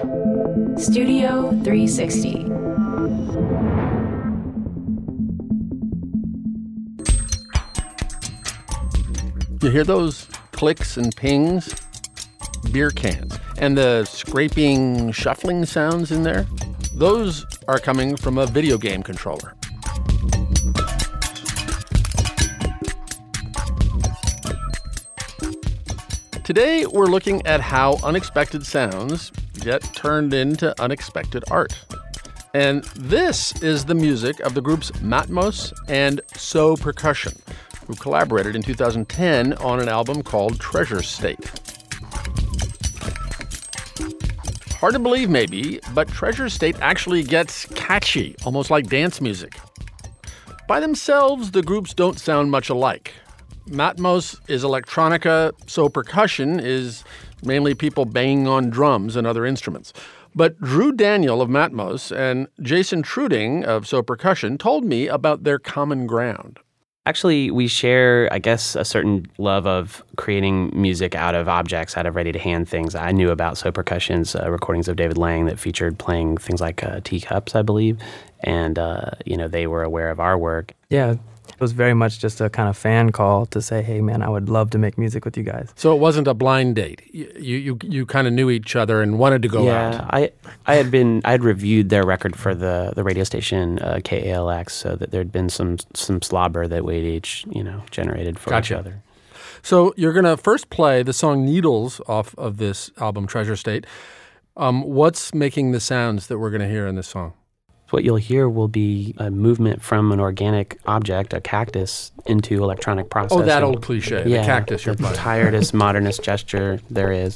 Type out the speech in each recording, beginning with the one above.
Studio 360. You hear those clicks and pings? Beer cans. And the scraping, shuffling sounds in there? Those are coming from a video game controller. Today, we're looking at how unexpected sounds get turned into unexpected art. And this is the music of the groups Matmos and So Percussion, who collaborated in 2010 on an album called Treasure State. Hard to believe, maybe, but Treasure State actually gets catchy, almost like dance music. By themselves, the groups don't sound much alike. Matmos is electronica, So Percussion is mainly people banging on drums and other instruments. But Drew Daniel of Matmos and Jason Truding of So Percussion told me about their common ground. Actually, we share, I guess, a certain love of creating music out of objects, out of ready-to-hand things. I knew about So Percussion's recordings of David Lang that featured playing things like teacups, I believe, and they were aware of our work. Yeah, it was very much just a kind of fan call to say, hey, man, I would love to make music with you guys. So it wasn't a blind date. You kind of knew each other and wanted to go out. Yeah, I had reviewed their record for the radio station KALX, so that there'd been some slobber that we'd each generated for each other. So you're going to first play the song Needles off of this album, Treasure State. What's making the sounds that we're going to hear in this song? What you'll hear will be a movement from an organic object, a cactus, into electronic processing. Oh, that old cliche, the cactus you're playing. The tiredest modernist gesture there is.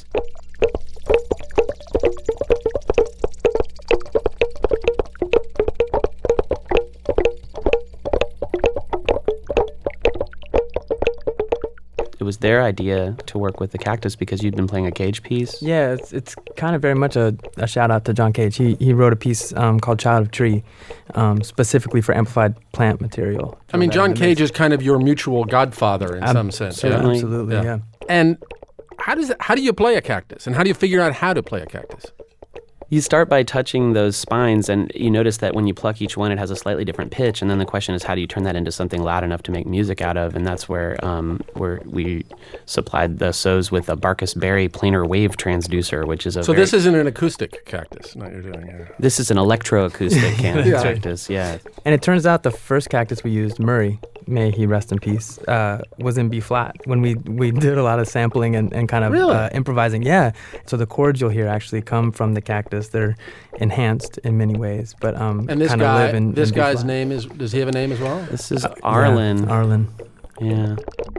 It was their idea to work with the cactus because you'd been playing a Cage piece. Yeah, it's kind of very much a shout out to John Cage. He wrote a piece called Child of Tree, specifically for amplified plant material. I mean, John Cage is kind of your mutual godfather in some sense. Certainly. Absolutely, yeah. And how do you play a cactus? And how do you figure out how to play a cactus? You start by touching those spines, and you notice that when you pluck each one, it has a slightly different pitch. And then the question is, how do you turn that into something loud enough to make music out of? And that's where we supplied the So's with a Barkus Berry planar wave transducer, which is So this isn't an acoustic cactus, not you're doing here. This is an electroacoustic cactus, yeah. And it turns out the first cactus we used, Murray, may he rest in peace, was in B flat when we did a lot of sampling and kind of improvising. Yeah. So the chords you'll hear actually come from the cactus. They're enhanced in many ways, but and this kind guy, of live in this in guy's B-flat. name is. Does he have a name as well? This is Arlen. Yeah, Arlen. Yeah.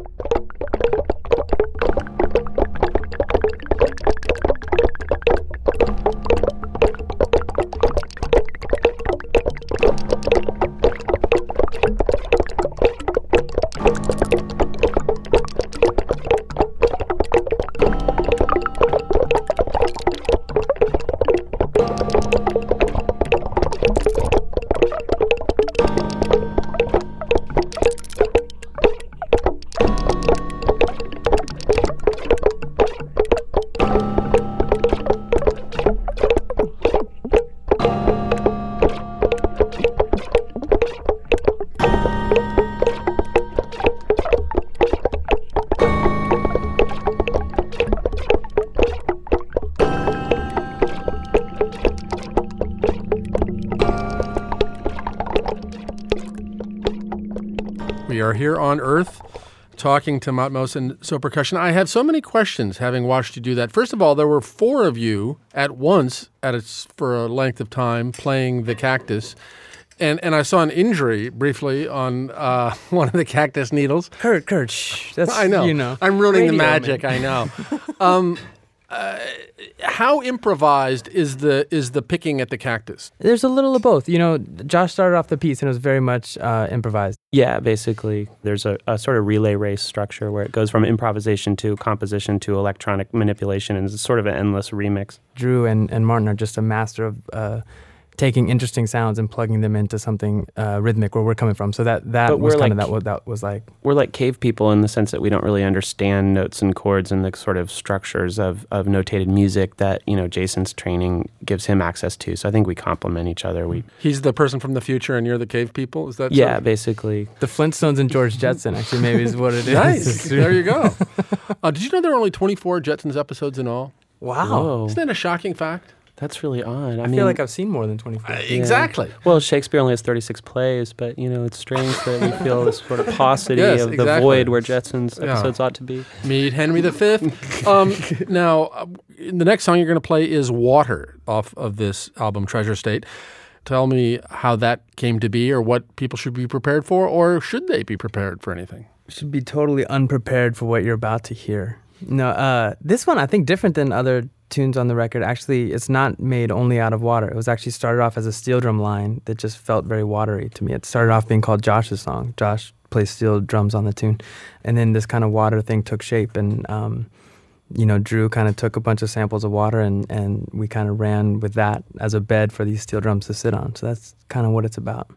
We are here on Earth talking to Matmos and So Percussion. I have so many questions having watched you do that. First of all, there were four of you at once for a length of time playing the cactus. And I saw an injury briefly on one of the cactus needles. Kurt, shh. That's, I know. I'm ruining the magic, man. I know. How improvised is the picking at the cactus? There's a little of both. Josh started off the piece and it was very much improvised. Yeah, basically. There's a sort of relay race structure where it goes from improvisation to composition to electronic manipulation, and it's sort of an endless remix. Drew and Martin are just a master of taking interesting sounds and plugging them into something rhythmic where we're coming from. So that was kind of what that was like. We're like cave people in the sense that we don't really understand notes and chords and the sort of structures of notated music that, Jason's training gives him access to. So I think we complement each other. He's the person from the future and you're the cave people? Is that Yeah, so? Basically. The Flintstones and George Jetson, actually, maybe is what it is. Nice. There you go. Did you know there are only 24 Jetsons episodes in all? Wow. Whoa. Isn't that a shocking fact? That's really odd. I feel like I've seen more than 24. Exactly. Well, Shakespeare only has 36 plays, but, it's strange that we feel this sort of paucity of the void where Jetson's episodes ought to be. Meet Henry V. Now, the next song you're going to play is Water off of this album, Treasure State. Tell me how that came to be or what people should be prepared for, or should they be prepared for anything? Should be totally unprepared for what you're about to hear. No, this one, I think, different than other tunes on the record. Actually, it's not made only out of water. It was actually started off as a steel drum line that just felt very watery to me. It started off being called Josh's song. Josh plays steel drums on the tune. And then this kind of water thing took shape. And, Drew kind of took a bunch of samples of water and we kind of ran with that as a bed for these steel drums to sit on. So that's kind of what it's about.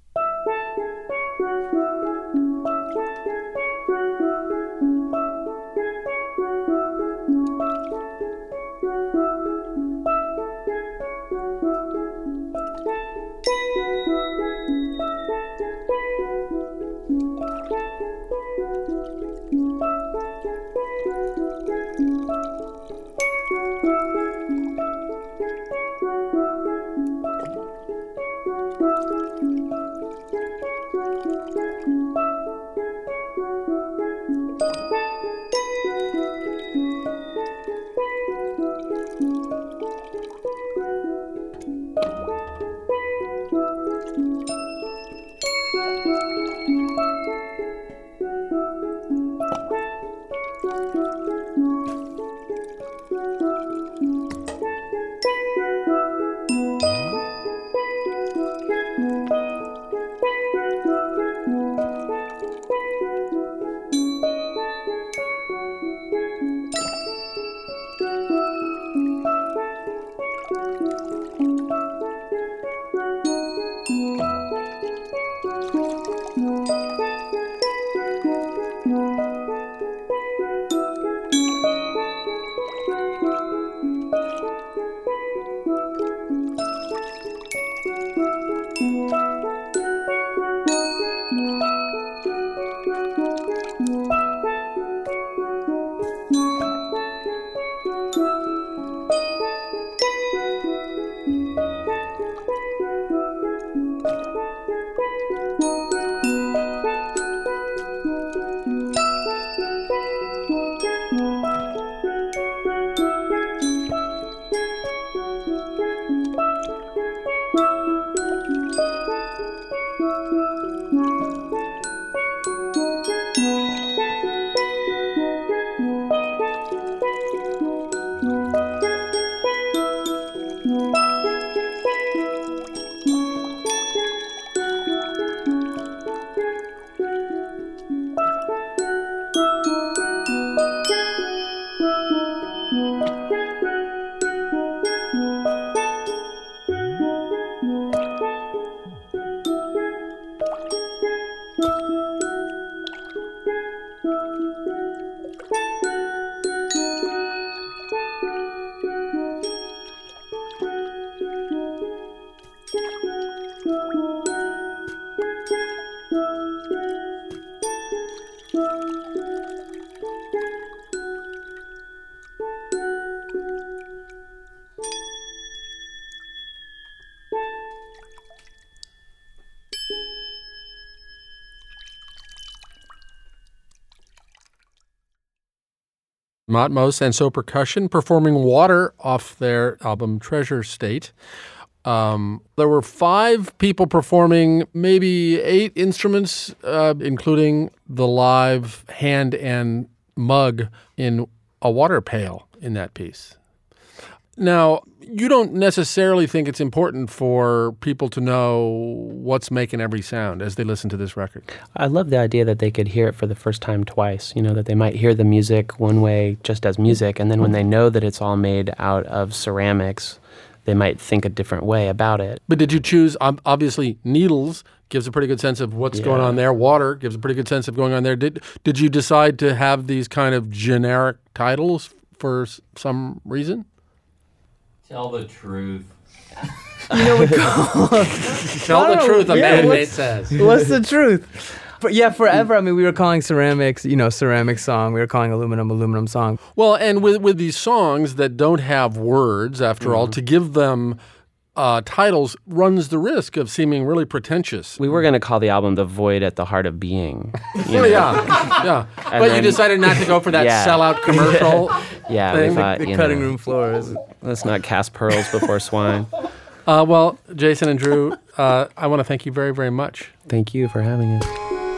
Matmos and So Percussion performing Water off their album Treasure State. There were 5 people performing, maybe 8 instruments, including the live hand and mug in a water pail in that piece. Now, you don't necessarily think it's important for people to know what's making every sound as they listen to this record. I love the idea that they could hear it for the first time twice, that they might hear the music one way just as music, and then when they know that it's all made out of ceramics, they might think a different way about it. But did you choose, obviously, needles gives a pretty good sense of what's going on there. Water gives a pretty good sense of going on there. Did you decide to have these kind of generic titles for some reason? Tell the truth. Tell the truth, a man says. What's the truth? But yeah, forever. I mean, we were calling ceramics, ceramic song. We were calling aluminum song. Well, and with these songs that don't have words, after all, to give them titles runs the risk of seeming really pretentious. We were going to call the album "The Void at the Heart of Being." Yeah. But you decided not to go for that sellout commercial. Yeah, thing. we thought, The cutting room floors. Let's not cast pearls before swine. Well, Jason and Drew, I want to thank you very, very much. Thank you for having us.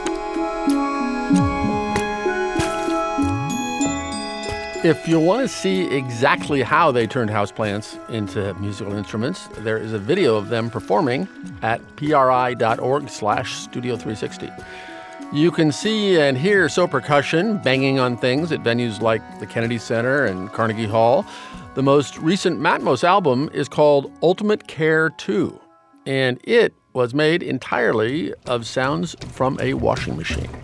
If you want to see exactly how they turned houseplants into musical instruments, there is a video of them performing at pri.org/Studio360. You can see and hear So Percussion banging on things at venues like the Kennedy Center and Carnegie Hall. The most recent Matmos album is called Ultimate Care 2, and it was made entirely of sounds from a washing machine.